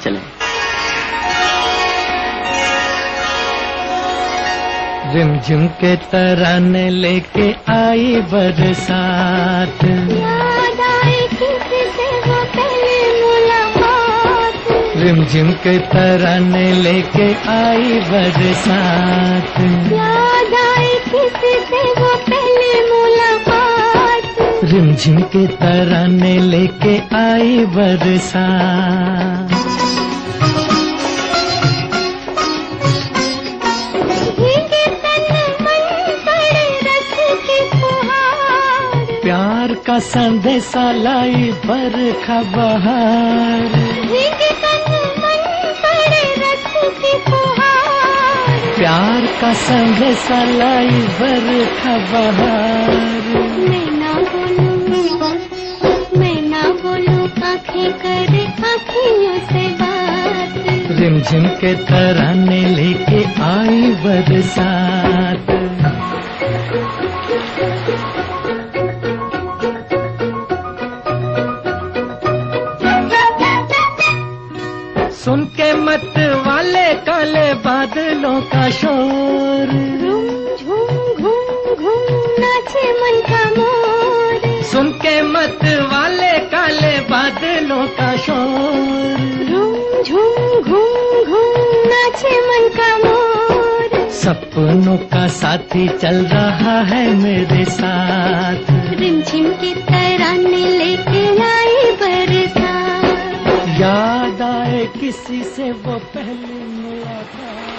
चलें। रिमझिम के तराने लेके आई बरसात, याद आए किससे वो पहली मुलाकात। रिमझिम के तराने लेके आई बरसात, याद आए किससे वो पहली मुलाकात। रिमझिम के तराने लेके आई बरसात। प्यार का संदेशा लाई बरखा बहार, प्यार का संदेशा लाई बरखा बहार। मैं ना बोलूं आँखें करे आँखियों से बात। रिमझिम के तराने लेके आई बरसात। सुन के मत वाले काले बादलों का शोर, झूम घूम घूम नाचे मन का मोर। सुन के मत वाले काले बादलों का शोर, झूम घूम घूम नाचे मन का मोर। सपनों का साथी चल रहा है मेरे साथ, रिमझिम के तराने लेके आई बरसात। याद आए किसी से वो पहली मुलाकात।